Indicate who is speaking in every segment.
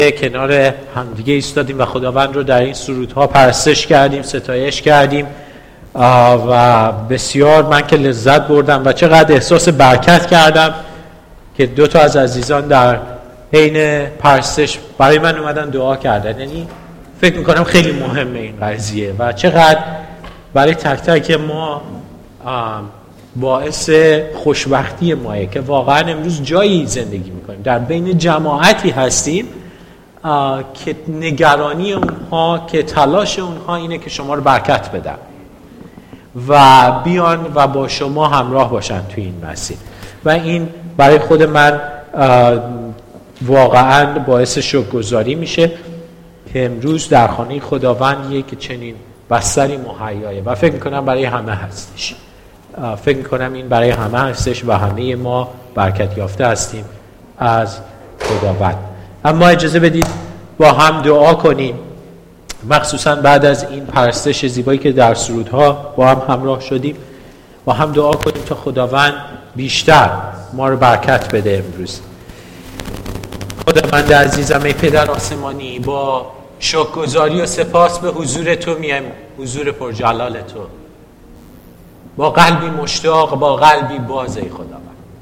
Speaker 1: کنار همدیگه ایستادیم و خداوند رو در این سرودها پرستش کردیم، ستایش کردیم و بسیار من که لذت بردم و چقدر احساس برکت کردم که 2 تا از عزیزان در حین پرستش برای من اومدن دعا کردن. یعنی فکر میکنم خیلی مهمه این قضیه و چقدر برای تک تک ما باعث خوشبختی مایه که واقعا امروز جایی زندگی میکنیم، در بین جماعتی هستیم که نگرانی اونها، که تلاش اونها اینه که شما رو برکت بدن و بیان و با شما همراه باشن توی این مسیر. و این برای خود من واقعا باعث شکرگزاری میشه که امروز در خانه خداوندیه که چنین بستری مهیایه و فکر میکنم برای همه هستش. فکر میکنم این برای همه هستش و همه ما برکت یافته هستیم از خداوند. اما اجازه بدید با هم دعا کنیم، مخصوصا بعد از این پرستش زیبایی که در سرودها با هم همراه شدیم، با هم دعا کنیم تا خداوند بیشتر ما رو برکت بده امروز. خداوند عزیزم، ای پدر آسمانی، با شکرگزاری و سپاس به حضور تو میایم، حضور پرجلال تو، با قلبی مشتاق، با قلبی باز. ای خداوند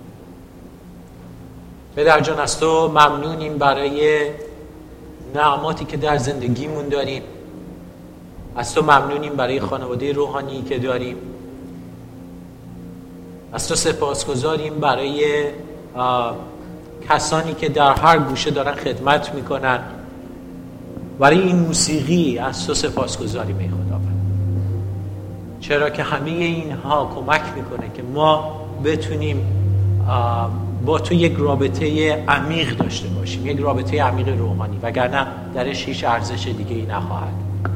Speaker 1: پدر جان، از تو ممنونیم برای نعماتی که در زندگیمون داریم. از تو ممنونیم برای خانواده روحانی که داریم. از تو سپاسگزاریم برای کسانی که در هر گوشه دارن خدمت میکنن. برای این موسیقی از تو سپاسگزاریم ای خداوند، چرا که همه اینها کمک میکنه که ما بتونیم با تو یک رابطه عمیق داشته باشیم، یک رابطه عمیق روحانی، وگرنه درش هیچ ارزش دیگه ای نخواهد.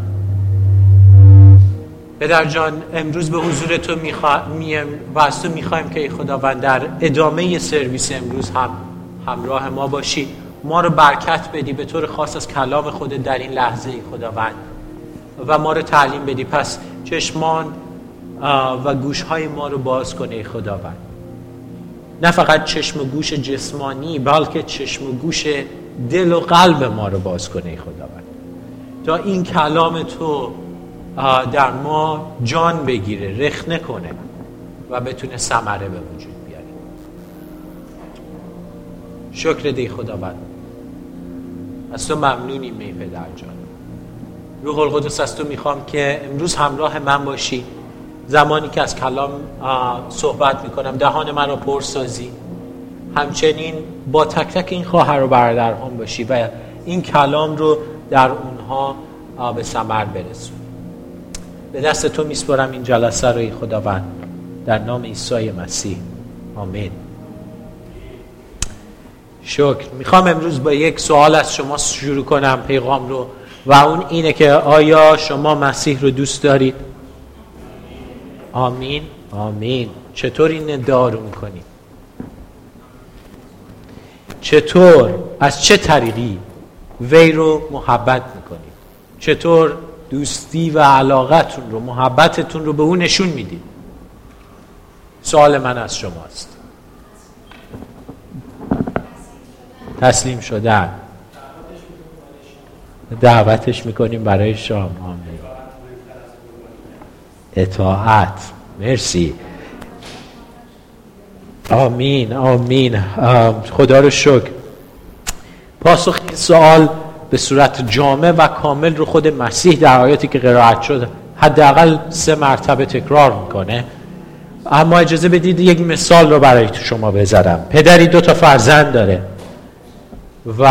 Speaker 1: پدر جان، امروز به حضور تو میایم و از تو میخوایم که ای خداوند در ادامه سرویس امروز هم همراه ما باشی، ما رو برکت بدی به طور خاص از کلام خودت در این لحظه ای خداوند و ما رو تعلیم بدی. پس چشمان و گوشهای ما رو باز کنه ای خداوند، نه فقط چشم و گوش جسمانی بلکه چشم و گوش دل و قلب ما رو باز کنه ای خداوند، تا این کلام تو در ما جان بگیره، رخنه کنه و بتونه ثمره به وجود بیاره. شکر دی خداوند، از تو ممنونیم ای پدر جان. روح القدس، از تو میخوام که امروز همراه من باشی، زمانی که از کلام صحبت میکنم دهان من رو پر سازی، همچنین با تک تک این خواهر و برادران باشی و این کلام رو در اونها به ثمر برسون. به دست تو میسپارم این جلسه رو ای خداوند، در نام عیسی مسیح، آمین. شکر. میخوام امروز با یک سوال از شما شروع کنم پیغام رو و اون اینه که آیا شما مسیح رو دوست دارید؟ آمین. آمین. چطور این ادعا رو میکنید؟ چطور، از چه طریقی وی رو محبت میکنید؟ چطور دوستی و علاقتون رو، محبتتون رو به اون نشون میدید؟ سوال من از شماست. تسلیم شدن، دعوتش میکنیم برای شام. آمین. اطاعت. مرسی. آمین. آمین. خدا رو شکر. پاسخ این سوال به صورت جامع و کامل رو خود مسیح در آیاتی که قرائت شد حداقل 3 مرتبه تکرار میکنه. اما اجازه بدید یک مثال رو برای شما بذارم. پدری 2 تا فرزند داره و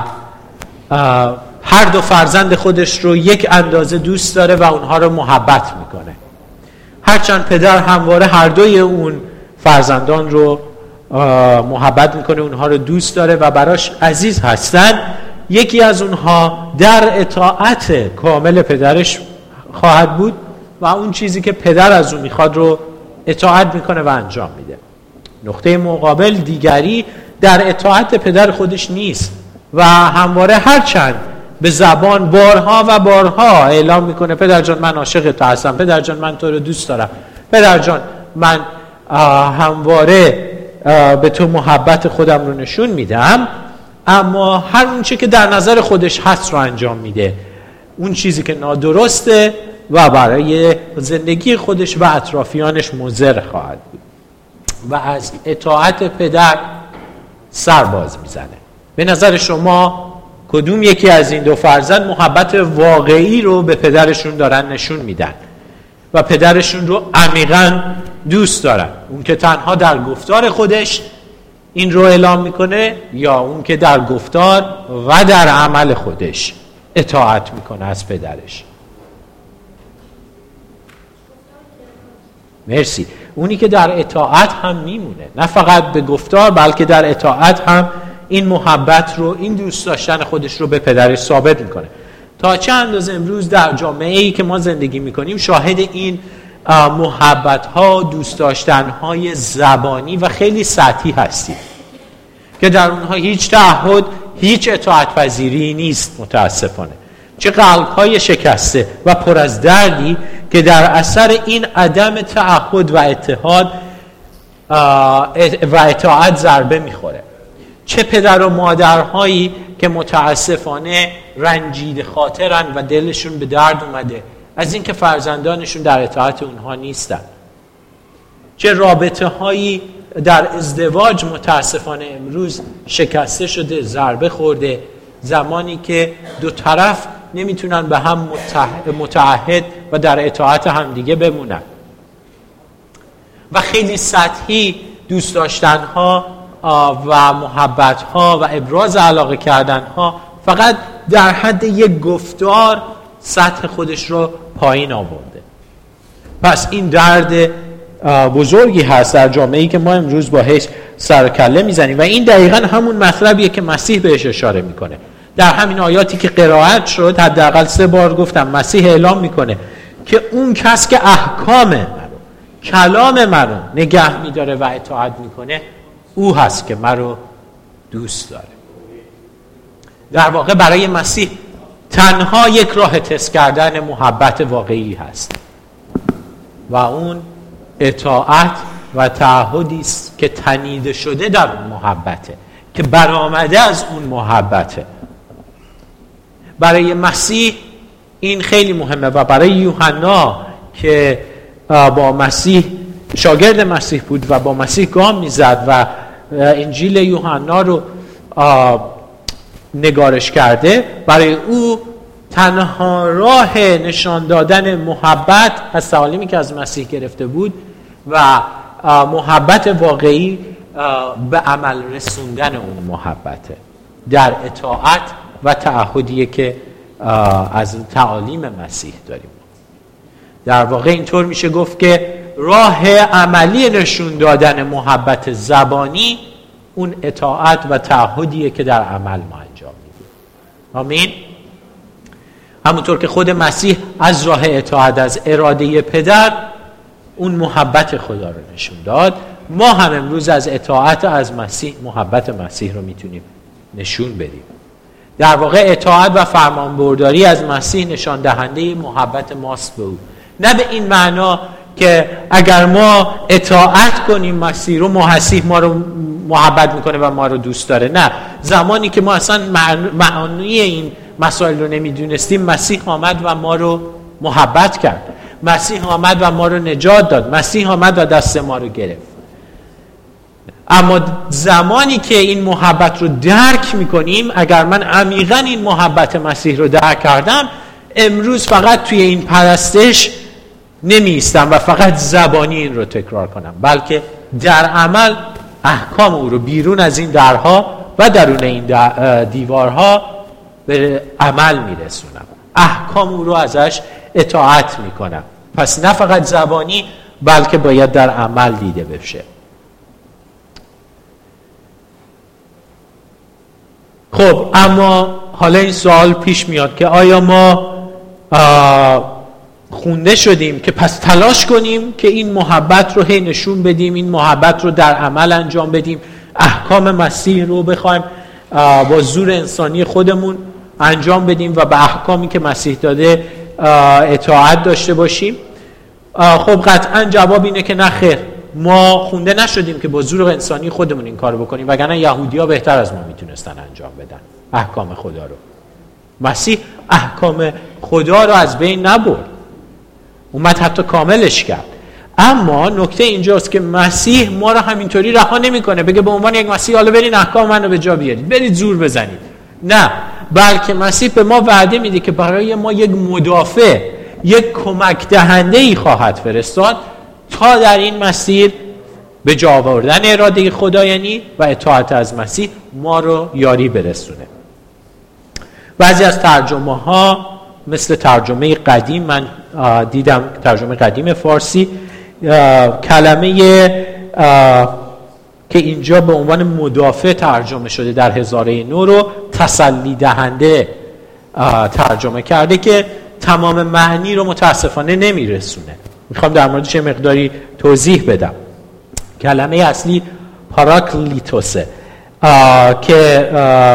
Speaker 1: هر 2 فرزند خودش رو یک اندازه دوست داره و اونها رو محبت میکنه. هرچند پدر همواره هر دوی اون فرزندان رو محبت میکنه، اونها رو دوست داره و براش عزیز هستن، یکی از اونها در اطاعت کامل پدرش خواهد بود و اون چیزی که پدر از اون میخواد رو اطاعت میکنه و انجام میده. نقطه مقابل دیگری در اطاعت پدر خودش نیست و همواره هرچند به زبان بارها و بارها اعلام میکنه پدر جان من عاشق تو هستم، پدر جان من تو رو دوست دارم، پدر جان من همواره به تو محبت خودم رو نشون میدم، اما هر اون چی که در نظر خودش هست رو انجام میده. اون چیزی که نادرسته و برای زندگی خودش و اطرافیانش مضر خواهد بود و از اطاعت پدر سر باز میزنه. به نظر شما کدوم یکی از این دو فرزند محبت واقعی رو به پدرشون دارن نشون میدن و پدرشون رو عمیقاً دوست دارن؟ اون که تنها در گفتار خودش این رو اعلام میکنه یا اون که در گفتار و در عمل خودش اطاعت میکنه از پدرش؟ مرسی. اونی که در اطاعت هم میمونه، نه فقط به گفتار بلکه در اطاعت هم این محبت رو، این دوست داشتن خودش رو به پدرش ثابت میکنه. تا چه اندازه امروز در جامعه‌ای که ما زندگی میکنیم شاهد این محبت ها، دوست داشتن های زبانی و خیلی سطحی هستیم که در اونها هیچ تعهد، هیچ اطاعت پذیری نیست. متاسفانه چه قلب های شکسته و پر از دردی که در اثر این عدم تعهد و اتحاد و اطاعت ضربه میخوره. چه پدر و مادرهایی که متاسفانه رنجیده خاطرن و دلشون به درد اومده از اینکه فرزندانشون در اطاعت اونها نیستن. چه رابطه هایی در ازدواج متاسفانه امروز شکسته شده، ضربه خورده، زمانی که دو طرف نمیتونن به هم متعهد و در اطاعت هم دیگه بمونن. و خیلی سطحی دوست داشتن ها و محبت ها و ابراز علاقه کردن ها فقط در حد یک گفتار سطح خودش رو پایین آورده. پس این درد بزرگی هست در جامعه‌ای که ما امروز باهاش سر و کله میزنیم و این دقیقاً همون مطلبیه که مسیح بهش اشاره میکنه. در همین آیاتی که قرائت شد حداقل 3 بار گفتم مسیح اعلام میکنه که اون کس که احکام منو، کلام منو نگه میداره و اطاعت میکنه او هست که منو دوست داره. در واقع برای مسیح تنها یک راه تست کردن محبت واقعی هست و اون اطاعت و تعهدی است که تنیده شده در اون محبته، که برآمده از اون محبته. برای مسیح این خیلی مهمه و برای یوحنا که با مسیح شاگرد مسیح بود و با مسیح گام میزد و انجیل یوحنا رو نگارش کرده، برای او تنها راه نشان دادن محبت از تعالیمی که از مسیح گرفته بود و محبت واقعی به عمل رسوندن اون محبته در اطاعت و تعهدی که از تعالیم مسیح داریم. در واقع اینطور میشه گفت که راه عملی نشون دادن محبت زبانی اون اطاعت و تعهدیه که در عمل ما انجام میدیم. آمین. همونطور که خود مسیح از راه اطاعت از اراده پدر اون محبت خدا رو نشون داد، ما هم امروز از اطاعت از مسیح محبت مسیح رو میتونیم نشون بدیم. در واقع اطاعت و فرمانبرداری از مسیح نشان دهنده محبت ماست به او. نه به این معنا که اگر ما اطاعت کنیم مسیح رو، مسیح ما رو محبت میکنه و ما رو دوست داره. نه، زمانی که ما اصلا معنی این مسائل رو نمیدونستیم مسیح آمد و ما رو محبت کرد، مسیح آمد و ما رو نجات داد، مسیح آمد و دست ما رو گرفت. اما زمانی که این محبت رو درک میکنیم، اگر من عمیقاً این محبت مسیح رو درک کردم، امروز فقط توی این پرستش نمیستم و فقط زبانی این رو تکرار کنم، بلکه در عمل احکام او رو بیرون از این درها و درون این دیوارها به عمل میرسونم، احکام او رو ازش اطاعت میکنم. پس نه فقط زبانی بلکه باید در عمل دیده بشه. خب اما حالا این سوال پیش میاد که آیا ما خونده شدیم که پس تلاش کنیم که این محبت رو هی نشون بدیم، این محبت رو در عمل انجام بدیم، احکام مسیح رو بخوایم با زور انسانی خودمون انجام بدیم و به احکامی که مسیح داده اطاعت داشته باشیم؟ خب قطعا جواب اینه که نه خیر. ما خونده نشدیم که با زور انسانی خودمون این کارو بکنیم، وگرنه یهودی‌ها بهتر از ما میتونستن انجام بدن احکام خدا رو. مسیح احکام خدا رو از بین نبرد، اومد حتی کاملش کرد. اما نکته اینجاست که مسیح ما رو همینطوری رها نمیکنه بگه به عنوان یک مسیح حالا برین احکام منو به جا بیارید، برید زور بزنید. نه، بلکه مسیح به ما وعده میده که برای ما یک مدافع، یک کمک دهنده ای خواهد فرستاد تا در این مسیر به جا آوردن اراده خدا یعنی و اطاعت از مسیح ما رو یاری برسونه. بعضی از ترجمه ها مثل ترجمه قدیم، من دیدم ترجمه قدیم فارسی کلمه که اینجا به عنوان مدافع ترجمه شده در هزاره نو رو تسلی دهنده ترجمه کرده که تمام معنی رو متاسفانه نمیرسونه. میخوام در موردش یه مقداری توضیح بدم. کلمه اصلی پاراکلیتوسه که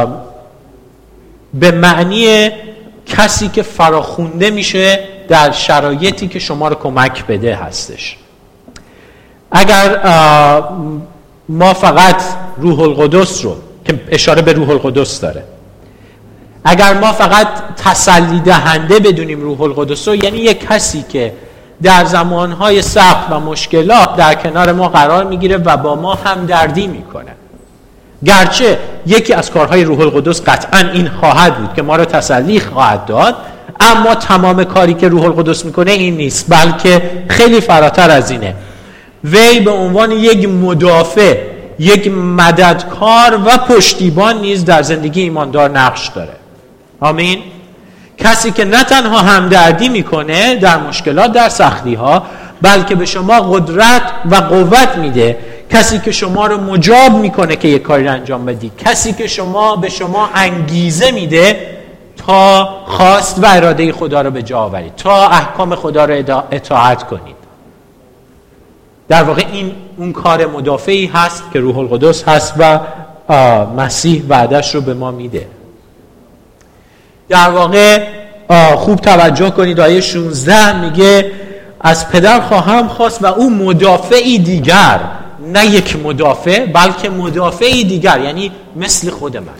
Speaker 1: به معنی کسی که فراخونده میشه در شرایطی که شما رو کمک بده هستش. اگر ما فقط روح القدس رو که اشاره به روح القدس داره، اگر ما فقط تسلی دهنده بدونیم روح القدس رو، یعنی یک کسی که در زمانهای سخت و مشکلات در کنار ما قرار میگیره و با ما همدردی میکنه. گرچه یکی از کارهای روح القدس قطعا این خواهد بود که ما رو تسلی خواهد داد، اما تمام کاری که روح القدس میکنه این نیست، بلکه خیلی فراتر از اینه. وی به عنوان یک مدافع، یک مددکار و پشتیبان نیز در زندگی ایماندار نقش داره. آمین. کسی که نه تنها همدردی میکنه در مشکلات، در سختی ها، بلکه به شما قدرت و قوت میده. کسی که شما رو مجاب میکنه که یک کاری رو انجام بدید. کسی که به شما انگیزه میده تا خواست و اراده خدا رو به جا آورید، تا احکام خدا رو اطاعت کنید. در واقع این اون کار مدافعی هست که روح القدس هست و مسیح وعدش رو به ما میده. در واقع خوب توجه کنید، آیه 16 میگه از پدر خواهم خواست و او مدافعی دیگر، نه یک مدافع بلکه مدافعی دیگر، یعنی مثل خود من،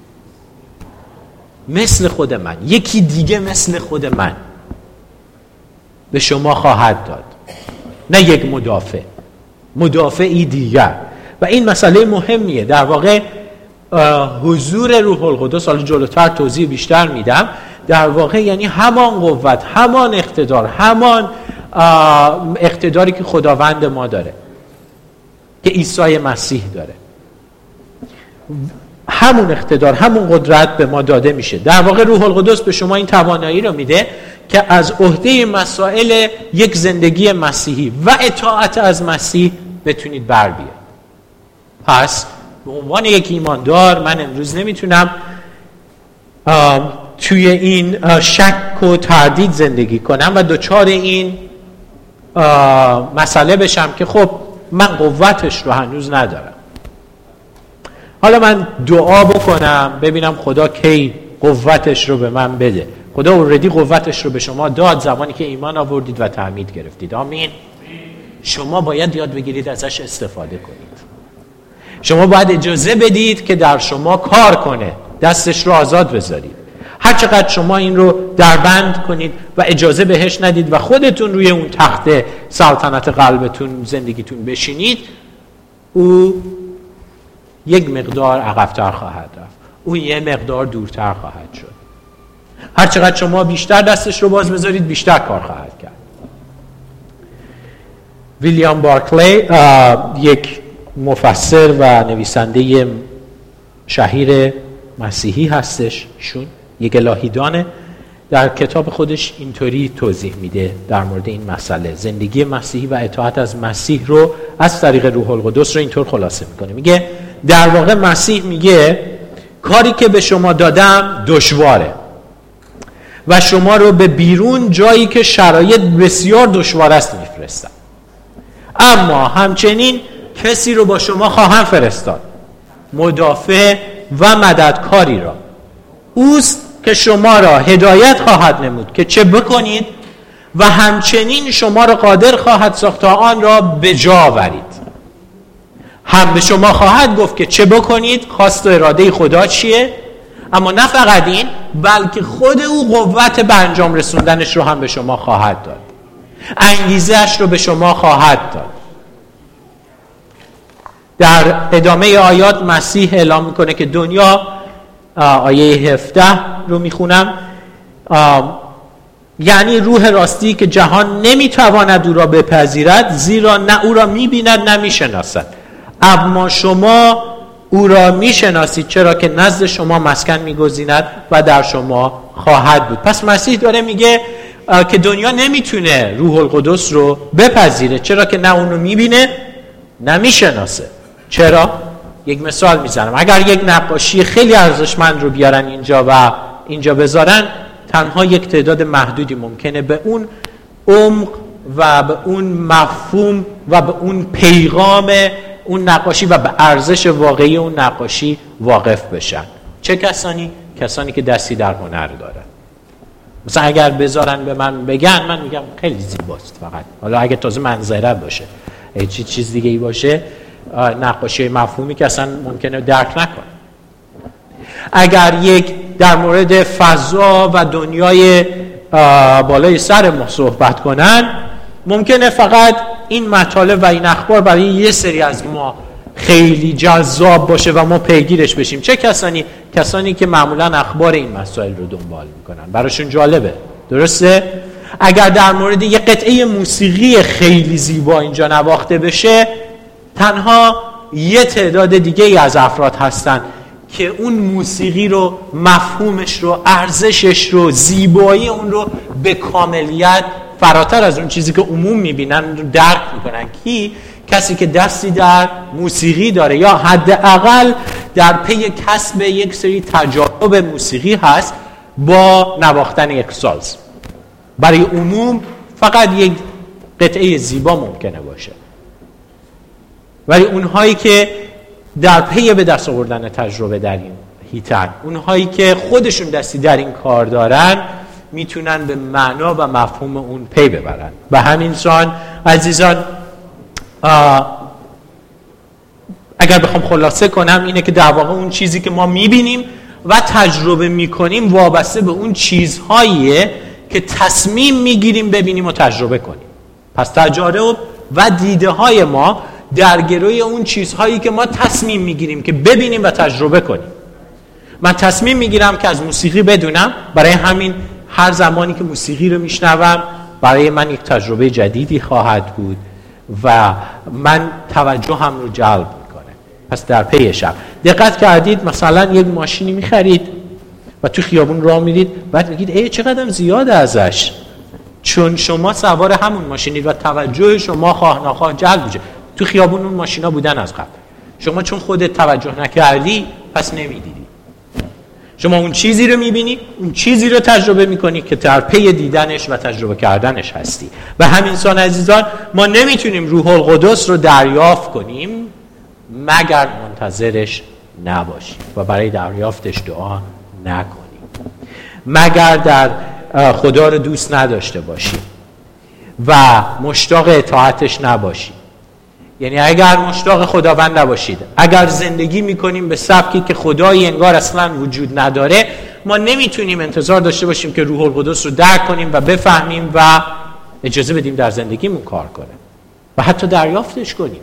Speaker 1: مثل خود من، یکی دیگه مثل خود من به شما خواهد داد. نه یک مدافع، مدافعی دیگر. و این مسئله مهمیه. در واقع حضور روح القدس، حالا جلوتر توضیح بیشتر میدم، در واقع یعنی همان قوت، همان اقتدار، همان اقتداری که خداوند ما داره، که عیسی مسیح داره، همون اقتدار، همون قدرت به ما داده میشه. در واقع روح القدس به شما این توانایی رو میده که از عهده مسائل یک زندگی مسیحی و اطاعت از مسیح بتونید بر بیاید. پس به عنوان یک ایماندار من امروز نمیتونم توی این شک و تردید زندگی کنم و دچار این مسئله بشم که خب من قوتش رو هنوز ندارم. حالا من دعا بکنم ببینم خدا کی قوتش رو به من بده. خدا اوردی قوتش رو به شما داد زمانی که ایمان آوردید و تعمید گرفتید. آمین. شما باید یاد بگیرید ازش استفاده کنید. شما باید اجازه بدید که در شما کار کنه، دستش رو آزاد بذارید. هر چقدر شما این رو دربند کنید و اجازه بهش ندید و خودتون روی اون تخت سلطنت قلبتون زندگیتون بشینید، او یک مقدار عقب‌تر خواهد رفت، او یه مقدار دورتر خواهد شد. هر چقدر شما بیشتر دستش رو باز بذارید بیشتر کار خواهد کرد. ویلیام بارکلی یک مفسر و نویسنده شهیر مسیحی هستش، ایشون یک الهیدانه، در کتاب خودش اینطوری توضیح میده در مورد این مسئله. زندگی مسیحی و اطاعت از مسیح رو از طریق روح القدس رو اینطور خلاصه میکنه. میگه در واقع مسیح میگه کاری که به شما دادم دشواره و شما رو به بیرون جایی که شرایط بسیار دشوار است میفرستم، اما همچنین کسی رو با شما خواهم فرستاد، مدافع و مددکاری را. اوست که شما را هدایت خواهد نمود که چه بکنید و همچنین شما را قادر خواهد ساخت تا آن را به جا آورید. هم به شما خواهد گفت که چه بکنید، خواست و اراده خدا چیه، اما نه فقط این، بلکه خود او قوت به انجام رسوندنش رو هم به شما خواهد داد، انگیزش رو به شما خواهد داد. در ادامه آیات مسیح اعلام میکنه که دنیا، آیه 17 رو میخونم، یعنی روح راستی که جهان نمیتواند او را بپذیرد، زیرا نه او را میبیند نه میشناسد، اما شما او را میشناسید، چرا که نزد شما مسکن میگزیند و در شما خواهد بود. پس مسیح داره میگه که دنیا نمیتونه روح القدس رو بپذیره، چرا که نه اون رو میبینه نه میشناسه. چرا؟ یک مثال میزنم. اگر یک نقاشی خیلی ارزشمند رو بیارن اینجا و اینجا بذارن، تنها یک تعداد محدودی ممکنه به اون عمق و به اون مفهوم و به اون پیغام اون نقاشی و به ارزش واقعی اون نقاشی واقف بشن. چه کسانی؟ کسانی که دستی در هنر دارن. مثلا اگر بذارن به من بگن، من میگم خیلی زیباست، فقط حالا اگه تازه منظره باشه، چیز دیگه ای باشه، نقاشی مفهومی که اصلا ممکنه درک نکنه. اگر یک در مورد فضا و دنیای بالای سر ما صحبت کنن، ممکنه فقط این مطالب و این اخبار برای یه سری از ما خیلی جذاب باشه و ما پیگیرش بشیم. چه کسانی؟ کسانی که معمولا اخبار این مسائل رو دنبال میکنن، براشون جالبه. درسته؟ اگر در مورد یه قطعه موسیقی خیلی زیبا اینجا نواخته بشه، تنها یه تعداد دیگه ای از افراد هستن که اون موسیقی رو، مفهومش رو، ارزشش رو، زیبایی اون رو به کاملیت فراتر از اون چیزی که عموم میبینن رو درک میکنن. کی؟ کسی که دستی در موسیقی داره یا حداقل در پی کسب یک سری تجارب موسیقی هست با نواختن یک ساز. برای عموم فقط یک قطعه زیبا ممکنه باشه، ولی اونهایی که در پی به دست آوردن تجربه در این هیتن، اونهایی که خودشون دستی در این کار دارن، میتونن به معنا و مفهوم اون پی ببرن. و همین سان عزیزان، اگر بخوام خلاصه کنم اینه که در واقع اون چیزی که ما میبینیم و تجربه میکنیم وابسته به اون چیزهاییه که تصمیم میگیریم ببینیم و تجربه کنیم. پس تجارب و دیده های ما در گروی اون چیزهایی که ما تصمیم میگیریم که ببینیم و تجربه کنیم. من تصمیم میگیرم که از موسیقی بدونم، برای همین هر زمانی که موسیقی رو میشنوم برای من یک تجربه جدیدی خواهد بود و من توجهم رو جلب میکنه. پس در پیشم دقت کردید مثلا یک ماشینی میخرید و تو خیابون راه میرید، بعد میگید ای چقدر زیاده ازش، چون شما سوار همون ماشینید و توجه شما خواه نخواه جلب میشه. تو خیابون اون ماشینا بودن از قبل، شما چون خودت توجه نکردی پس نمیدیدی. شما اون چیزی رو میبینی، اون چیزی رو تجربه میکنی که در پی دیدنش و تجربه کردنش هستی. و همین سان عزیزان، ما نمیتونیم روح القدس رو دریافت کنیم مگر منتظرش نباشیم و برای دریافتش دعا نکنیم، مگر در خدا رو دوست نداشته باشیم و مشتاق اطاعتش نباشیم. یعنی اگر مشتاق خداوند نباشید، اگر زندگی میکنیم به سبکی که خدایی انگار اصلا وجود نداره، ما نمیتونیم انتظار داشته باشیم که روح القدس رو درک کنیم و بفهمیم و اجازه بدیم در زندگیمون کار کنه و حتی دریافتش کنیم.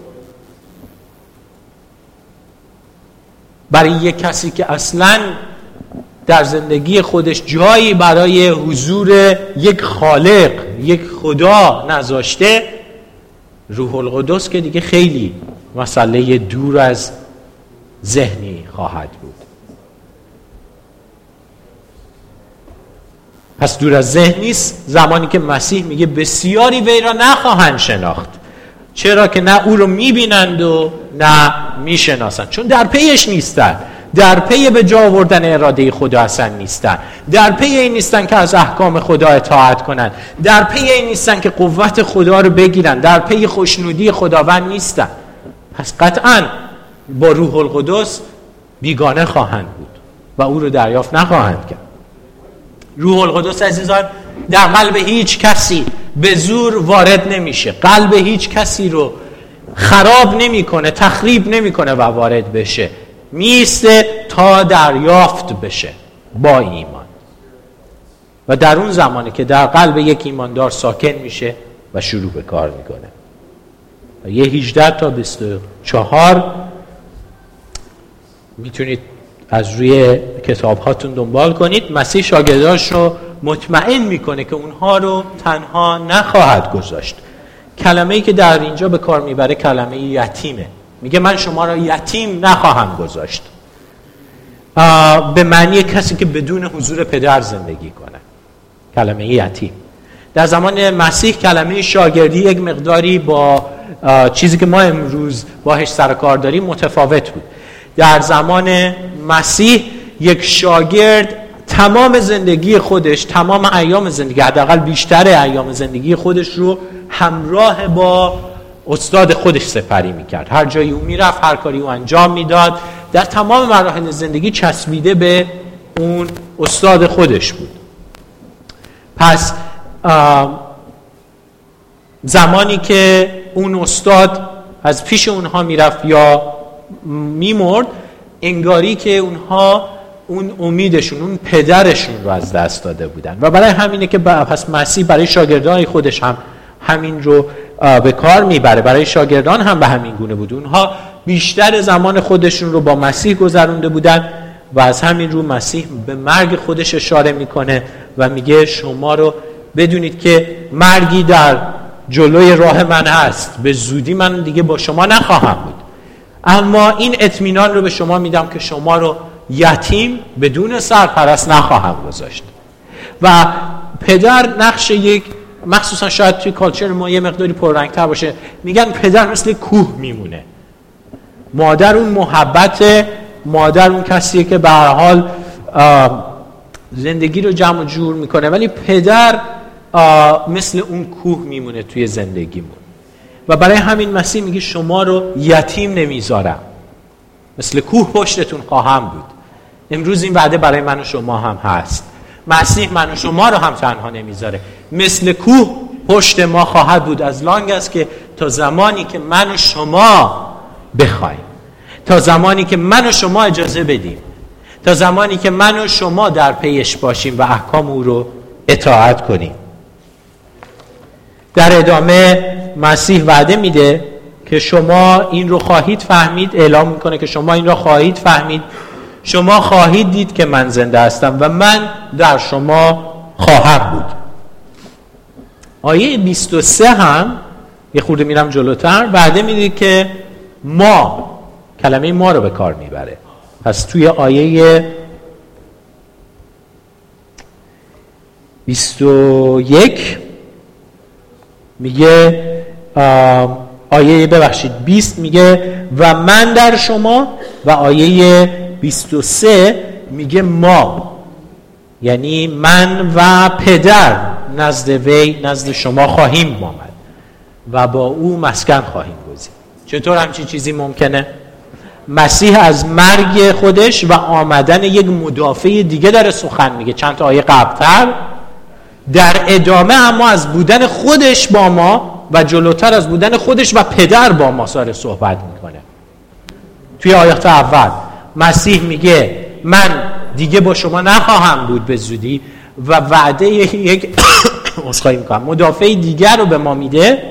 Speaker 1: برای یک کسی که اصلا در زندگی خودش جایی برای حضور یک خالق، یک خدا نذاشته، روح القدس که دیگه خیلی مسئله دور از ذهنی خواهد بود. پس دور از ذهن نیست زمانی که مسیح میگه بسیاری وی را نخواهند شناخت، چرا که نه او رو میبینند و نه میشناسند. چون در پیش نیستن، در پی به جا آوردن اراده خدا اصلا نیستن، در پی این نیستن که از احکام خدا اطاعت کنن، در پی این نیستن که قوت خدا رو بگیرن، در پی خوشنودی خداوند نیستن. پس قطعاً با روح القدس بیگانه خواهند بود و او رو دریافت نخواهند کرد. روح القدس عزیزان در قلب هیچ کسی به زور وارد نمیشه، قلب هیچ کسی رو خراب نمیکنه، تخریب نمیکنه و وارد بشه، میسته تا دریافت بشه با ایمان. و در اون زمانی که در قلب یک ایماندار ساکن میشه و شروع به کار میکنه. یه 18 تا 24 میتونید از روی کتاب هاتون دنبال کنید. مسیح شاگرداش رو مطمئن میکنه که اونها رو تنها نخواهد گذاشت. کلمه‌ای که در اینجا به کار میبره کلمه یتیمه. میگه من شما رو یتیم نخواهم گذاشت، به معنی کسی که بدون حضور پدر زندگی کنه. کلمه یتیم در زمان مسیح کلمه شاگردی یک مقداری با چیزی که ما امروز باهاش سر کار داریم متفاوت بود. در زمان مسیح یک شاگرد تمام زندگی خودش، تمام ایام زندگی، حداقل بیشتر ایام زندگی خودش رو همراه با استاد خودش سپری میکرد. هر جایی او میرفت، هر کاری او انجام میداد، در تمام مراحل زندگی چسبیده به اون استاد خودش بود. پس زمانی که اون استاد از پیش اونها میرفت یا میمرد، انگاری که اونها اون امیدشون، اون پدرشون رو از دست داده بودن. و برای همینه که پس مسیح برای شاگردان خودش هم همین رو به کار میبره. برای شاگردان هم به همین گونه بود. اونها بیشتر زمان خودشون رو با مسیح گذرونده بودن و از همین رو مسیح به مرگ خودش اشاره میکنه و میگه شما رو بدونید که مرگی در جلوی راه من هست، به زودی من دیگه با شما نخواهم بود، اما این اطمینان رو به شما میدم که شما رو یتیم بدون سرپرست نخواهم گذاشت. و پدر نقش یک، مخصوصا شاید توی کالچر ما یه مقداری پررنگ‌تر باشه، میگن پدر مثل کوه میمونه. مادر اون محبت، مادر اون کسیه که به هر حال زندگی رو جمع و جور میکنه، ولی پدر مثل اون کوه میمونه توی زندگیمون. و برای همین مسیح میگه شما رو یتیم نمیذارم، مثل کوه پشتتون خواهم بود. امروز این وعده برای من و شما هم هست. مسیح من و شما رو هم تنها نمیذاره، مثل کوه پشت ما خواهد بود، از لانگ است که تا زمانی که من و شما بخوایم، تا زمانی که من و شما اجازه بدیم، تا زمانی که من و شما در پیش باشیم و احکام او رو اطاعت کنیم. در ادامه مسیح وعده میده که شما این رو خواهید فهمید، اعلام میکنه که شما این رو خواهید فهمید، شما خواهید دید که من زنده هستم و من در شما خواهم بود. آیه 23 هم یه خورده میرم جلوتر، وعده میده که ما، کلمه ما رو به کار میبره. پس توی آیه 21 میگه آیه 20 میگه و من در شما، و آیه 23 میگه ما، یعنی من و پدر نزد وی، نزد شما خواهیم آمد و با او مسکن خواهیم گزید. چطور همچین چیزی ممکنه؟ مسیح از مرگ خودش و آمدن یک مدافع دیگه داره سخن میگه. چند تا آیه قبلتر در ادامه اما از بودن خودش با ما و جلوتر از بودن خودش و پدر با ما ساره صحبت میکنه. توی آیات اول مسیح میگه من دیگه با شما نخواهم بود به زودی و وعده یک عذرخواهی میکنم مدافع دیگر رو به ما میده،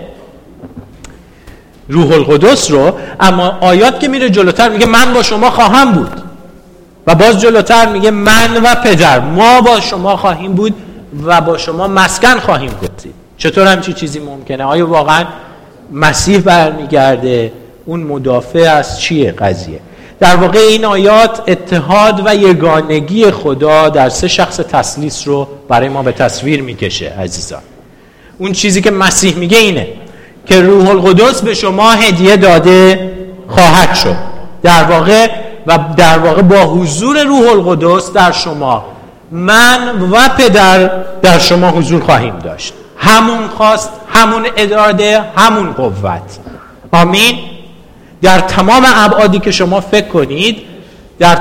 Speaker 1: روح القدس رو. اما آیات که میره جلوتر میگه من با شما خواهم بود و باز جلوتر میگه من و پدر ما با شما خواهیم بود و با شما مسکن خواهیم گزید. چطور همچین چیزی ممکنه؟ آیا واقعا مسیح برمیگرده؟ اون مدافع از چیه قضیه؟ در واقع این آیات اتحاد و یگانگی خدا در سه شخص تثلیث رو برای ما به تصویر میکشه عزیزان. اون چیزی که مسیح میگه اینه که روح القدس به شما هدیه داده خواهد شد. در واقع با حضور روح القدس در شما، من و پدر در شما حضور خواهیم داشت. همون خواست، همون اراده، همون قوت. آمین. در تمام ابعادی که شما فکر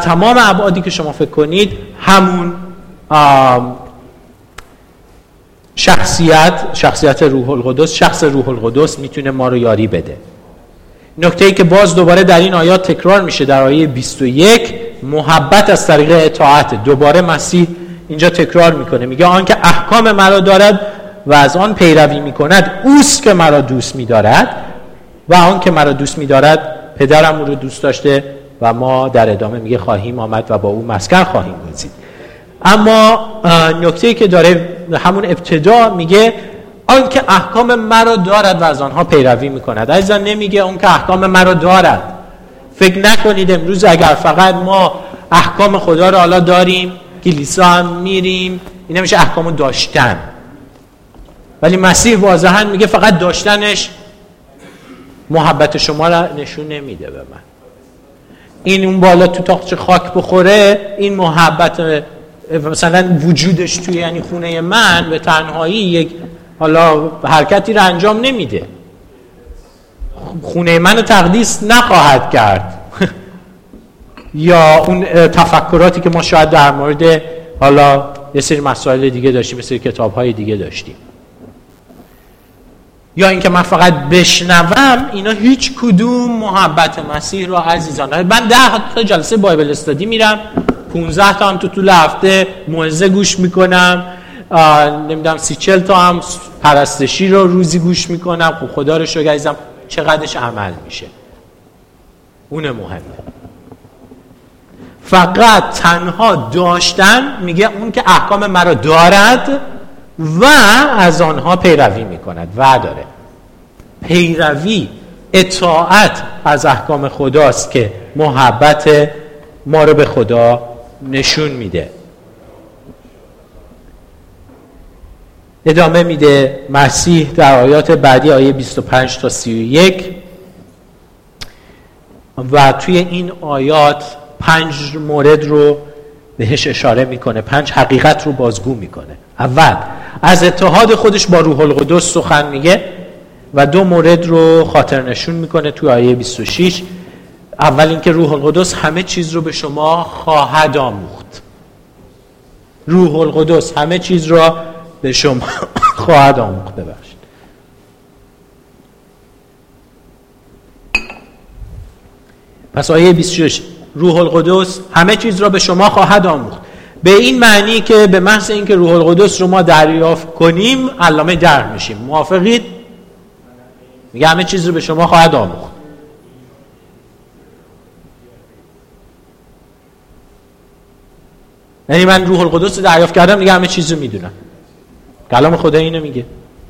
Speaker 1: کنید، همون شخصیت روح القدس، شخص روح القدس میتونه ما رو یاری بده. نکته‌ای که باز دوباره در این آیات تکرار میشه در آیه 21 محبت از طریق اطاعت. دوباره مسیح اینجا تکرار میکنه، میگه آنکه احکام مرا دارد و از آن پیروی میکند اوست که مرا دوست میدارد و آن که مرا دوست میدارد پدرم او رو دوست داشته و ما در ادامه میگه خواهیم آمد و با او مسکن خواهیم گزید. اما نکته‌ای که داره همون ابتدا میگه آن که احکام مرا دارد و از آنها پیروی میکند. عزیزان نمیگه اون که احکام مرا دارد. فکر نکنید امروز اگر فقط ما احکام خدا رو حالا داریم، کلیسا هم میریم، این نمیشه احکامو داشتن. ولی مسیح واضحا میگه فقط داشتنش محبت شما را نشون نمیده به من. این اون بالا تو تاقچه خاک بخوره، این محبت مثلا وجودش توی یعنی خونه من به تنهایی یک حالا حرکتی رو انجام نمیده، خونه منو تقدیس نخواهد کرد یا اون تفکراتی که ما شاید در مورد حالا یه سری مسائل دیگه داشتیم، یه سری کتاب‌های دیگه داشتیم، یا اینکه من فقط بشنوم، اینا هیچ کدوم محبت مسیح رو عزیزان. من 10 تا جلسه بایبل استادی میرم، 15 تا هم تو طول هفته موعظه گوش میکنم، نمیدونم 30-40 تا هم پرستشی رو روزی گوش میکنم. خب خدا رو شکر عزیزم چقدرش عمل میشه، اون مهمه. فقط تنها داشتن میگه اون که احکام مرا دارد و از آنها پیروی میکند. و داره پیروی، اطاعت از احکام خداست که محبت ما رو به خدا نشون میده. ادامه میده مسیح در آیات بعدی، آیه 25 تا 31 و توی این آیات 5 مورد رو بهش اشاره میکنه، 5 حقیقت رو بازگو میکنه. اول از اتحاد خودش با روح القدس سخن میگه و 2 مورد رو خاطر نشون میکنه توی آیه 26. اول اینکه روح القدس همه چیز رو به شما خواهد آموخت. روح القدس همه چیز رو به شما خواهد آموخت. ببخشید. پس آیه 26 روح القدس همه چیز را به شما خواهد آموخت، به این معنی که به محض اینکه روح القدس رو ما دریافت کنیم علامه در میشیم. موافقید؟ میگه همه چیز رو به شما خواهد آموخت. یعنی من روح القدس رو دریافت کردم دیگه همه چیز رو میدونم. کلام خدا اینو میگه.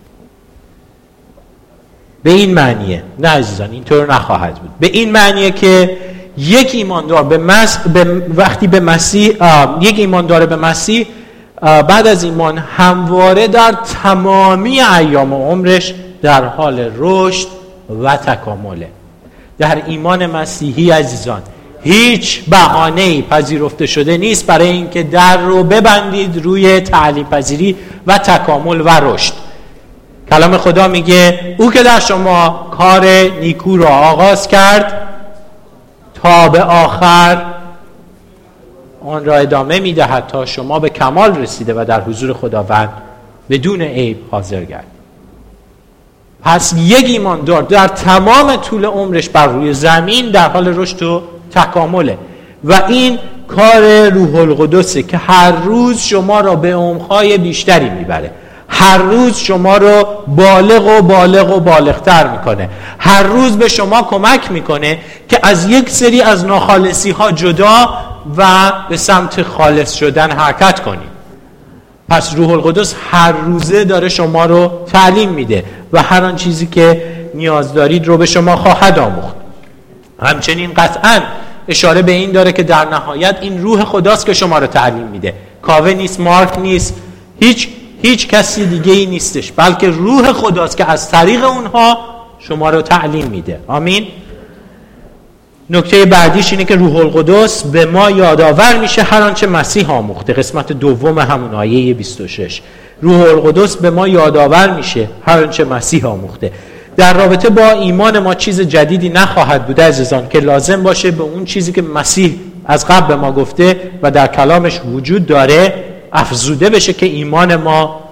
Speaker 1: به این معنیه. نه عزیزان اینطور نخواهد بود. به این معنیه که یک ایماندار وقتی به مسیح یک ایماندار به مسیح بعد از ایمان همواره در تمامی ایام عمرش در حال رشد و تکامله. در ایمان مسیحی عزیزان هیچ بهانه‌ای پذیرفته شده نیست برای اینکه در رو ببندید روی تعلیم پذیری و تکامل و رشد. کلام خدا میگه او که در شما کار نیکو را آغاز کرد تا به آخر آن را ادامه میدهد تا شما به کمال رسیده و در حضور خداوند بدون عیب حاضر گردید. پس یک ایماندار در تمام طول عمرش بر روی زمین در حال رشد و تکامله و این کار روح القدسه که هر روز شما را به عمق‌های بیشتری میبره، هر روز شما رو بالغ و بالغتر میکنه، هر روز به شما کمک میکنه که از یک سری از ناخالصی ها جدا و به سمت خالص شدن حرکت کنید. پس روح القدس هر روزه داره شما رو تعلیم میده و هر آن چیزی که نیاز دارید رو به شما خواهد آموخت. همچنین قطعاً اشاره به این داره که در نهایت این روح خداست که شما رو تعلیم میده. کاوه نیست، مارک نیست، هیچ کسی دیگه ای نیستش، بلکه روح خداست که از طریق اونها شما رو تعلیم میده. آمین. نکته بعدیش اینه که روح القدس به ما یادآور میشه هر آنچه مسیح آموخته. قسمت دوم همون آیه 26 روح القدس به ما یادآور میشه هر آنچه مسیح آموخته. در رابطه با ایمان ما چیز جدیدی نخواهد بود عزیزان که لازم باشه به اون چیزی که مسیح از قبل به ما گفته و در کلامش وجود داره افزوده بشه که ایمان ما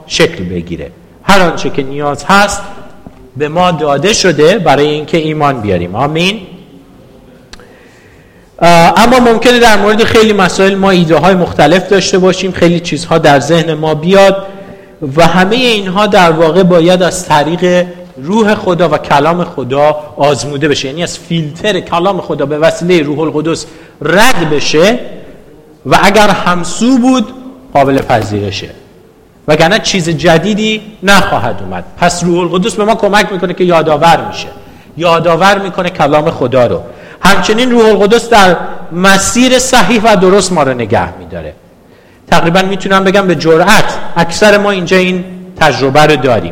Speaker 1: شکل بگیره. هر آنچه که نیاز هست به ما داده شده برای اینکه ایمان بیاریم. آمین. اما ممکنه در مورد خیلی مسائل ما ایده های مختلف داشته باشیم، خیلی چیزها در ذهن ما بیاد و همه اینها در واقع باید از طریق روح خدا و کلام خدا آزموده بشه، یعنی از فیلتر کلام خدا به وسیله روح القدس رد بشه و اگر همسو بود قابل پذیرشه، وگرنه چیز جدیدی نخواهد اومد. پس روح القدس به ما کمک میکنه که یادآور میشه، یادآور میکنه کلام خدا رو. همچنین روح القدس در مسیر صحیح و درست ما رو نگه میداره. تقریبا میتونم بگم به جرأت اکثر ما اینجا این تجربه رو داریم.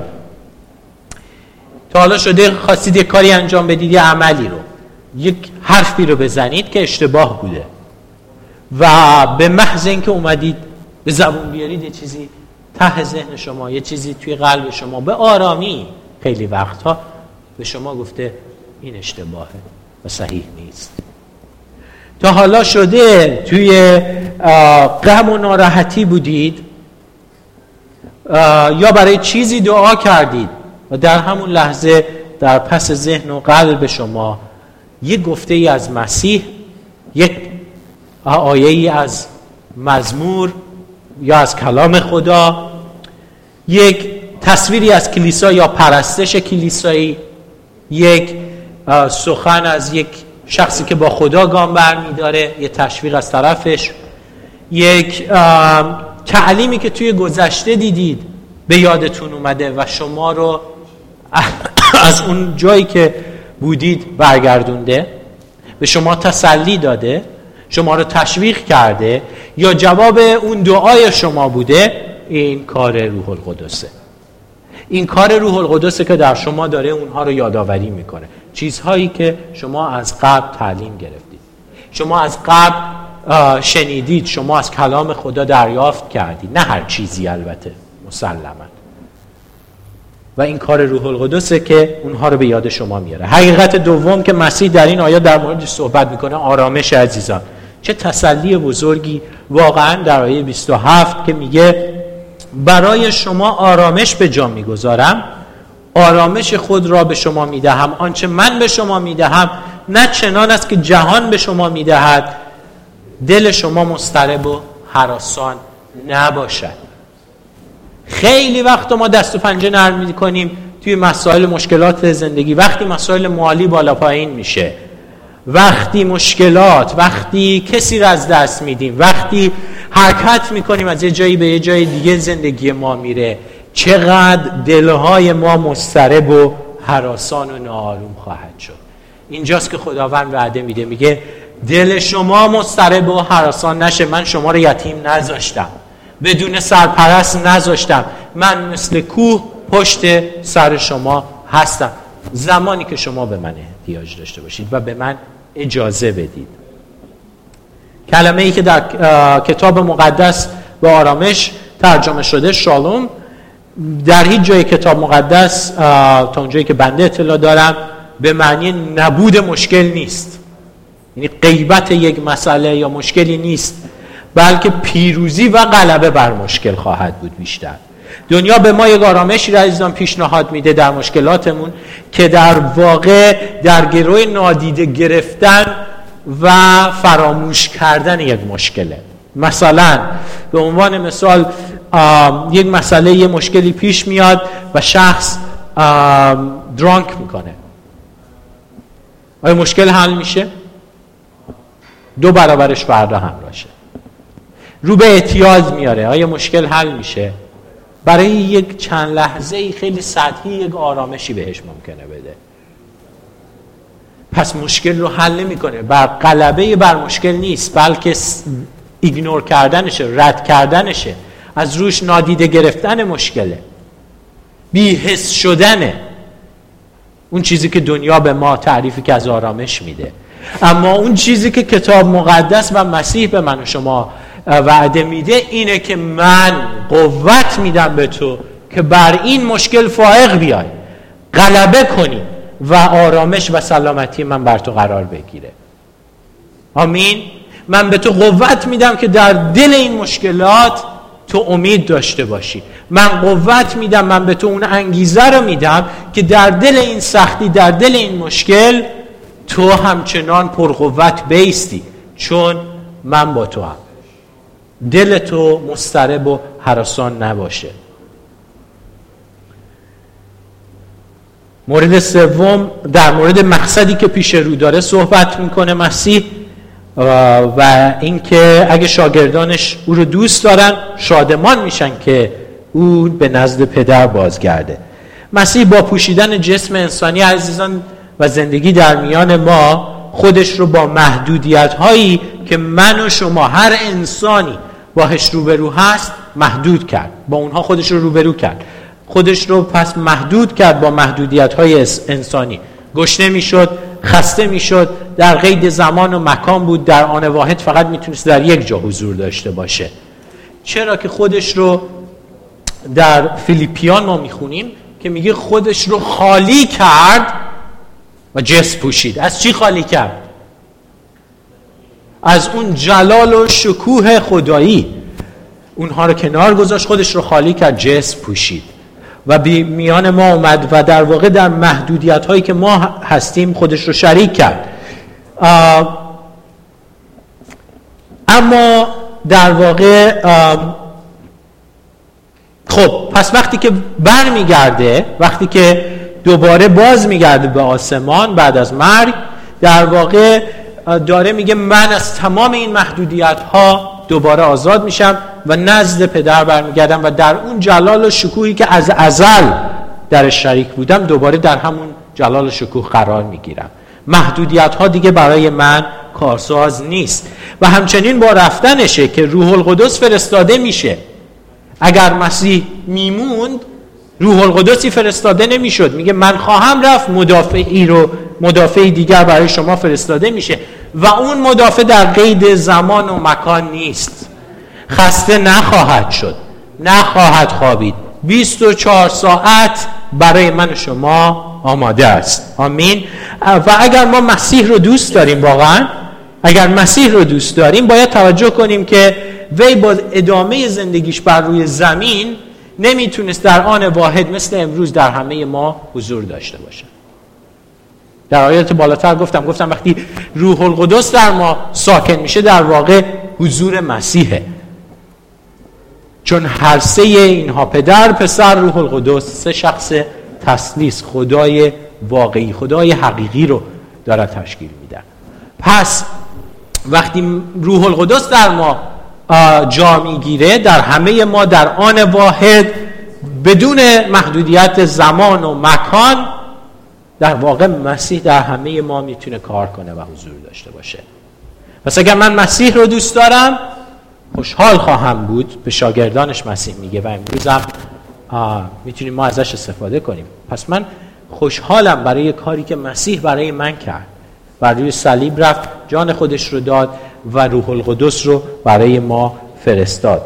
Speaker 1: تا حالا شده خواستید یک کاری انجام بدید، یه عملی رو، یک حرفی رو بزنید که اشتباه بوده و به محض اینکه اومدید به زبون بیارید یه چیزی ته ذهن شما، یه چیزی توی قلب شما به آرامی خیلی وقتها به شما گفته این اشتباهه و صحیح نیست. تا حالا شده توی غم و ناراحتی بودید یا برای چیزی دعا کردید و در همون لحظه در پس ذهن و قلب شما یک گفته ای از مسیح، یک آیه ای از مزمور یا از کلام خدا، یک تصویری از کلیسا یا پرستش کلیسایی، یک سخن از یک شخصی که با خدا گام برمی‌داره، یک تشویق از طرفش، یک تعلیمی که توی گذشته دیدید به یادتون اومده و شما رو از اون جایی که بودید برگردونده، به شما تسلی داده، شما رو تشویق کرده یا جواب اون دعای شما بوده. این کار روح القدسه. این کار روح القدسه که در شما داره اونها رو یادآوری میکنه، چیزهایی که شما از قبل تعلیم گرفتید، شما از قبل شنیدید، شما از کلام خدا دریافت کردید، نه هر چیزی البته مسلماً. و این کار روح القدسه که اونها رو به یاد شما میاره. حقیقت دوم که مسیح در این آیه در موردش صحبت میکنه آرامش. عزیزان چه تسلی بزرگی واقعا در آیه 27 که میگه برای شما آرامش به جا میگذارم، آرامش خود را به شما میدهم، آنچه من به شما میدهم نه چنان است که جهان به شما میدهد. دل شما مضطرب و هراسان نباشد. خیلی وقت ما دست و پنجه نرم میکنیم توی مسائل مشکلات زندگی، وقتی مسائل مالی بالا پایین میشه، وقتی مشکلات، وقتی کسی را از دست میدیم، وقتی حرکت میکنیم از یه جایی به یه جای دیگه زندگی ما میره، چقدر دلهای ما مضطرب و هراسان و ناآروم خواهد شد. اینجاست که خداوند وعده میده، میگه دل شما مضطرب و هراسان نشه. من شما رو یتیم نذاشتم، بدون سرپرست نذاشتم، من مثل کوه پشت سر شما هستم زمانی که شما به من احتیاج داشته باشید و به من اجازه بدید. کلمه ای که در کتاب مقدس به آرامش ترجمه شده شالوم، در هیچ جای کتاب مقدس تا اونجایی که بنده اطلاع دارم به معنی نبود مشکل نیست، یعنی غیبت یک مسئله یا مشکلی نیست، بلکه پیروزی و غلبه بر مشکل خواهد بود بیشتر. دنیا به ما یک آرامشی را عزیزان پیشنهاد میده در مشکلاتمون که در واقع در گروه نادیده گرفتن و فراموش کردن یک مشکله. مثلا به عنوان مثال یک مسئله، یک مشکلی پیش میاد و شخص درانک میکنه، آیا مشکل حل میشه؟ 2 برابرش فردا همراهشه. رو به اعتیاد میاره، آیا مشکل حل میشه؟ برای یک چند لحظه خیلی سطحی یک آرامشی بهش ممکنه بده. پس مشکل رو حل نمیکنه، بر غلبه بر مشکل نیست، بلکه ایگنور کردنشه، رد کردنشه، از روش نادیده گرفتن مشکله، بی‌حس شدنه. اون چیزی که دنیا به ما تعریفی که از آرامش میده. اما اون چیزی که کتاب مقدس و مسیح به من و شما وعده میده اینه که من قوت میدم به تو که بر این مشکل فائق بیای، غلبه کنی و آرامش و سلامتی من بر تو قرار بگیره. آمین. من به تو قوت میدم که در دل این مشکلات تو امید داشته باشی. من قوت میدم، من به تو اون انگیزه رو میدم که در دل این سختی، در دل این مشکل تو همچنان پرقوت بایستی، چون من با تو هم. دل تو مضطرب و هراسان نباشه. مورد سوم در مورد مقصدی که پیش رو داره صحبت میکنه مسیح، و اینکه اگه شاگردانش او رو دوست دارن شادمان میشن که او به نزد پدر بازگرده. مسیح با پوشیدن جسم انسانی عزیزان و زندگی در میان ما خودش رو با محدودیت هایی که من و شما هر انسانی باهاش روبرو هست محدود کرد، با اونها خودش رو روبرو کرد، خودش رو پس محدود کرد با محدودیت های انسانی. گشنه میشد، خسته میشد، در قید زمان و مکان بود، در آن واحد فقط میتونست در یک جا حضور داشته باشه. چرا که خودش رو در فیلیپیان ما میخونیم که میگه خودش رو خالی کرد و جسم پوشید. از چی خالی کرد؟ از اون جلال و شکوه خدایی. اونها رو کنار گذاشت، خودش رو خالی کرد، جسم پوشید و میان ما اومد و در واقع در محدودیت هایی که ما هستیم خودش رو شریک کرد. اما در واقع خب پس وقتی که بر میگرده، وقتی که دوباره باز میگرده به آسمان بعد از مرگ، در واقع داره میگه من از تمام این محدودیت ها دوباره آزاد میشم و نزد پدر برمیگردم و در اون جلال و شکوهی که از ازل در شریک بودم دوباره در همون جلال و شکوه قرار میگیرم. محدودیت ها دیگه برای من کارساز نیست. و همچنین با رفتنشه که روح القدس فرستاده میشه. اگر مسیح میموند روح القدسی فرستاده نمیشد. میگه من خواهم رفت، مدافعی دیگر برای شما فرستاده میشه و اون مدافع در قید زمان و مکان نیست. خسته نخواهد شد، نخواهد خوابید. 24 ساعت برای من و شما آماده است. آمین. و اگر ما مسیح رو دوست داریم، واقعا اگر مسیح رو دوست داریم، باید توجه کنیم که وی با ادامه زندگیش بر روی زمین نمیتونست در آن واحد مثل امروز در همه ما حضور داشته باشه. در آیات بالاتر گفتم وقتی روح القدس در ما ساکن میشه در واقع حضور مسیحه، چون هر سه اینها پدر، پسر، روح القدس سه شخص تثلیث، خدای واقعی، خدای حقیقی رو داره تشکیل میدن. پس وقتی روح القدس در ما جا میگیره، در همه ما در آن واحد بدون محدودیت زمان و مکان، در واقع مسیح در همه ما میتونه کار کنه و حضور داشته باشه. پس اگر من مسیح رو دوست دارم خوشحال خواهم بود، به شاگردانش مسیح میگه و امروز هم میتونیم ما ازش استفاده کنیم. پس من خوشحالم برای کاری که مسیح برای من کرد، بر روی صلیب رفت، جان خودش رو داد و روح القدس رو برای ما فرستاد.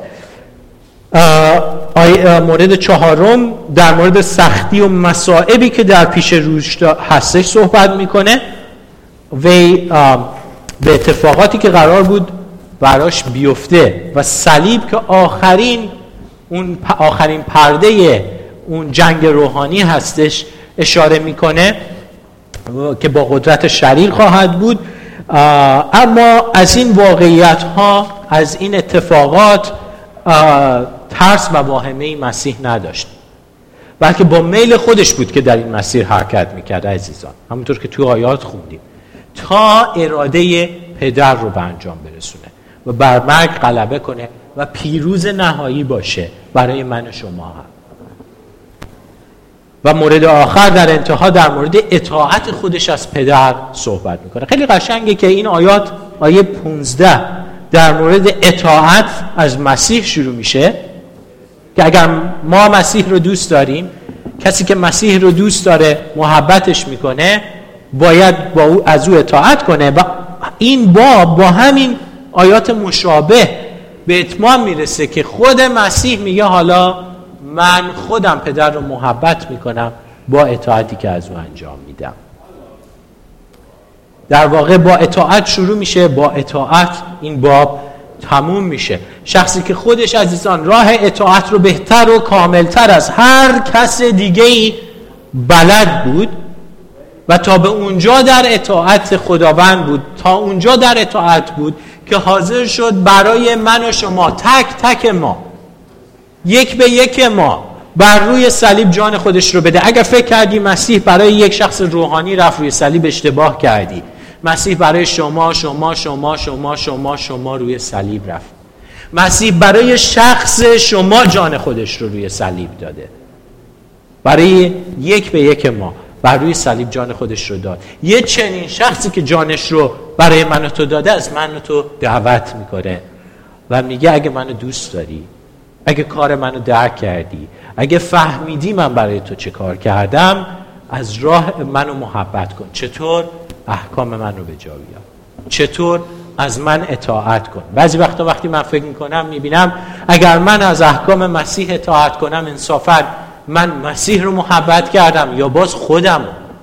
Speaker 1: مورد چهارم در مورد سختی و مصائبی که در پیش روش هستش صحبت میکنه. وی به اتفاقاتی که قرار بود براش بیفته و صلیب که آخرین پرده اون جنگ روحانی هستش اشاره میکنه که با قدرت شریر خواهد بود. اما از این واقعیت ها، از این اتفاقات ترس و واهمه مسیح نداشت، بلکه با میل خودش بود که در این مسیر حرکت میکرد. عزیزان همونطور که تو آیات خوندیم، تا اراده پدر رو به انجام برسونه و بر مرگ غلبه کنه و پیروز نهایی باشه برای من و شما هم. و مورد آخر در انتها در مورد اطاعت خودش از پدر صحبت میکنه. خیلی قشنگه که این آیات، آیه 15 در مورد اطاعت از مسیح شروع میشه که اگر ما مسیح رو دوست داریم، کسی که مسیح رو دوست داره، محبتش میکنه، باید از او اطاعت کنه. و این با همین آیات مشابه به اتمام میرسه که خود مسیح میگه حالا من خودم پدر رو محبت میکنم با اطاعتی که از او انجام میدم. در واقع با اطاعت شروع میشه. با اطاعت این باب تموم میشه. شخصی که خودش عزیزان راه اطاعت رو بهتر و کاملتر از هر کس دیگه‌ای بلد بود و تا به اونجا در اطاعت خداوند بود، تا اونجا در اطاعت بود که حاضر شد برای من و شما، تک تک ما، یک به یک ما، بر روی صلیب جان خودش رو بده. اگر فکر کردی مسیح برای یک شخص روحانی رفت روی صلیب، اشتباه کردی. مسیح برای شما شما شما شما شما شما روی صلیب رفت. مسیح برای شخص شما جان خودش رو روی صلیب داده. برای یک به یک ما بر روی صلیب جان خودش رو داد. یه چنین شخصی که جانش رو برای من و تو داده، از من و تو دعوت میکنه و میگه اگه منو دوست داری، اگه کار منو درک کردی، اگه فهمیدی من برای تو چه کار کردم، از راه منو محبت کن. چطور؟ احکام من رو به جا بیار. چطور؟ از من اطاعت کن. بعضی وقتا وقتی من فکر میکنم میبینم اگر من از احکام مسیح اطاعت کنم، انصافا من مسیح رو محبت کردم یا باز خودم.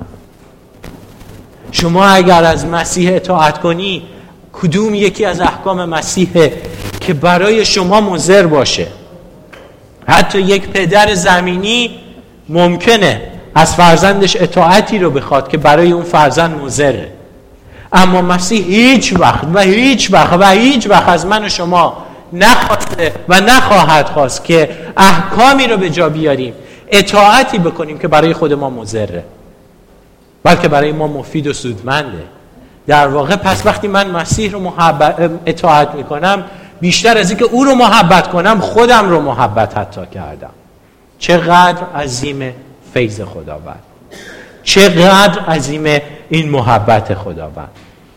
Speaker 1: شما اگر از مسیح اطاعت کنی، کدوم یکی از احکام مسیحه که برای شما مضر باشه؟ حتی یک پدر زمینی ممکنه از فرزندش اطاعتی رو بخواد که برای اون فرزند مضره، اما مسیح هیچ وقت از من و شما نخواسته و نخواهد خواست که احکامی رو به جا بیاریم، اطاعتی بکنیم که برای خود ما مضره، بلکه برای ما مفید و سودمنده. در واقع پس وقتی من مسیح رو اطاعت میکنم، بیشتر از اینکه او رو محبت کنم، خودم رو محبت حتی کردم. چقدر عظیم فیض خداوند، چقدر عظیم این محبت خداوند.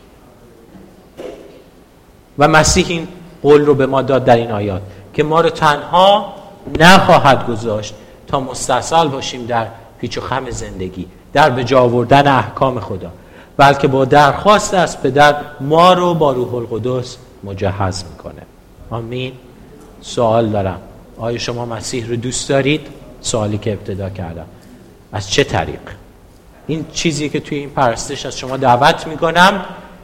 Speaker 1: و مسیح این قول رو به ما داد در این آیات که ما رو تنها نخواهد گذاشت تا مستاصل باشیم در پیچ و خم زندگی، در به جا آوردن احکام خدا، بلکه با درخواست از پدر ما رو با روح القدس مجهز میکنه. آمین. سوال دارم، آیا شما مسیح رو دوست دارید؟ سوالی که ابتدا کردم، از چه طریق؟ این چیزی که توی این پرستش از شما دعوت میکنم،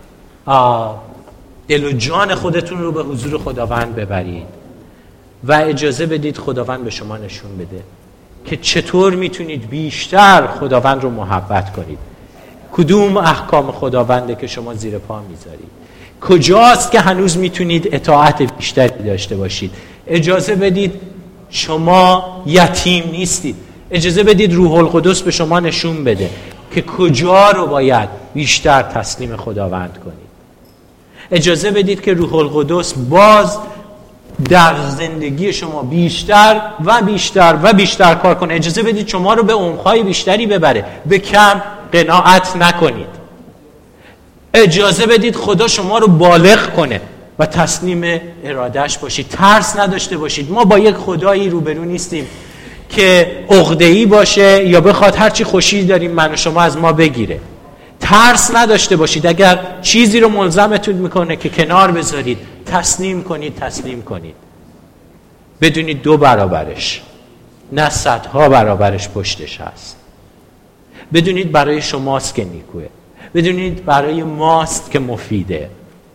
Speaker 1: دل و جان خودتون رو به حضور خداوند ببرید و اجازه بدید خداوند به شما نشون بده که چطور میتونید بیشتر خداوند رو محبت کنید. کدوم احکام خداونده که شما زیر پا میذارید؟ کجاست که هنوز میتونید اطاعت بیشتری داشته باشید؟ اجازه بدید، شما یتیم نیستید. اجازه بدید روح القدس به شما نشون بده که کجا رو باید بیشتر تسلیم خداوند کنید. اجازه بدید که روح القدس باز در زندگی شما بیشتر و بیشتر و بیشتر کار کنه. اجازه بدید شما رو به عمق‌های بیشتری ببره، به کم قناعت نکنید. اجازه بدید خدا شما رو بالغ کنه و تسلیم ارادهش باشید. ترس نداشته باشید. ما با یک خدایی روبرو نیستیم که عقده‌ای باشه یا بخواد هرچی خوشی داریم من و شما از ما بگیره. ترس نداشته باشید. اگر چیزی رو ملزمتون میکنه که کنار بذارید، تسلیم کنید. بدونید 2 برابرش، نه 100 برابرش پشتش هست. بدونید برای شماست که نیکوه. بدونید برای ماست که مفیده.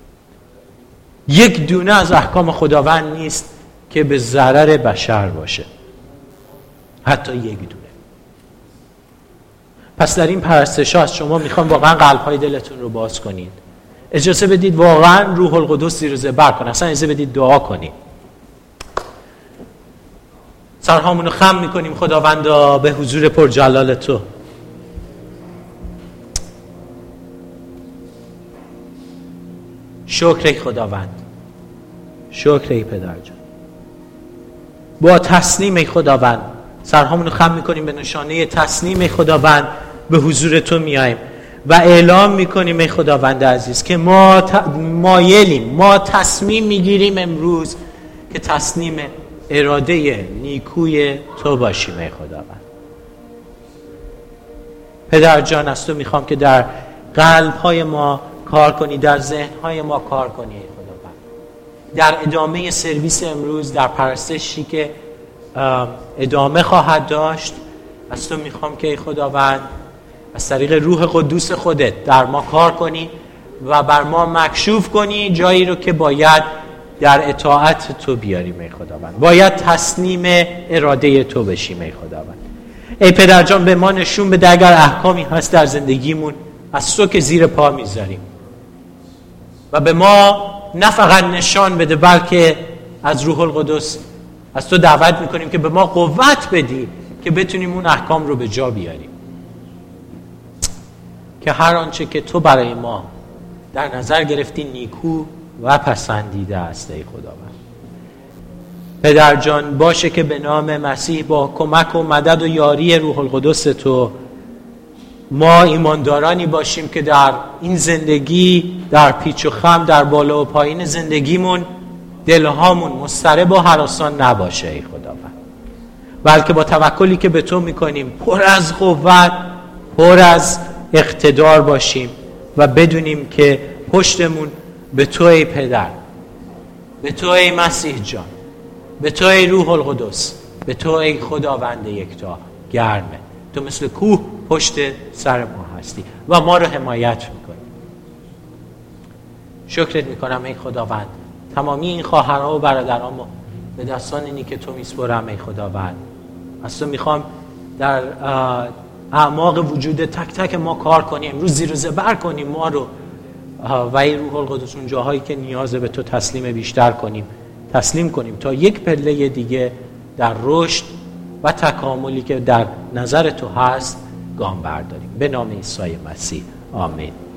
Speaker 1: یک دونه از احکام خداوند نیست که به ضرر بشر باشه، حتی یک دونه. پس در این پرستش ها از شما میخوام واقعا قلب‌های دلتون رو باز کنید. اجازه بدید واقعا روح القدس زیر و زبر کنه. اصلا اجازه بدید دعا کنید. سرهامون رو خم میکنیم خداوندا به حضور پرجلال تو. شکر ای خداوند، شکر ای پدر جان. با تسلیم ای خداوند سرهامون رو خم میکنیم، به نشانه تسلیم ای خداوند به حضور تو میایم و اعلام میکنیم ای خداوند عزیز که ما مایلیم، ما تصمیم میگیریم امروز که تسلیم اراده نیکوی تو باشیم ای خداوند. پدر جان از تو میخوام که در قلب‌های ما کار کنی، در ذهن‌های ما کار کنی ای خداوند. در ادامه سرویس امروز، در پرستشی که ادامه خواهد داشت، از تو میخوام که ای خداوند از طریق روح قدوس خودت در ما کار کنی و بر ما مکشوف کنی جایی رو که باید در اطاعت تو بیاریم ای خداوند. باید تسلیم اراده تو بشیم ای خداوند. ای پدر جان به ما نشون بده اگر احکامی هست در زندگیمون از تو که زیر پا میذاریم و به ما نه فقط نشان بده بلکه از روح القدس از تو دعوت میکنیم که به ما قوت بدی که بتونیم اون احکام رو به جا بیاریم، که هر آنچه که تو برای ما در نظر گرفتی نیکو و پسندیده است ای خداوند. پدر جان باشه که به نام مسیح با کمک و مدد و یاری روح القدس تو ما ایماندارانی باشیم که در این زندگی، در پیچ و خم، در بالا و پایین زندگیمون دلهامون مضطرب و هراسان نباشه ای خداوند، بلکه با توکلی که به تو میکنیم پر از قوت، پر از اقتدار باشیم و بدونیم که پشتمون به تو ای پدر، به تو ای مسیح جان، به تو ای روح القدس، به تو ای خداوند یکتا گرمه. تو مثل کوه پشت سر ما هستی و ما رو حمایت میکنی. شکرت میکنم ای خداوند. تمامی این خواهرها و برادرامو به دستان نیک تو میسپرم ای خداوند. از تو میخوام در اعماق وجود تک تک ما کار کنیم، امروز زیر و زبر کنیم ما رو و ای روح القدس اون جاهایی که نیاز به تو تسلیم بیشتر کنیم تسلیم کنیم تا یک پله دیگه در رشد و تکاملی که در نظر تو هست گام برداریم. به نام عیسی مسیح آمین.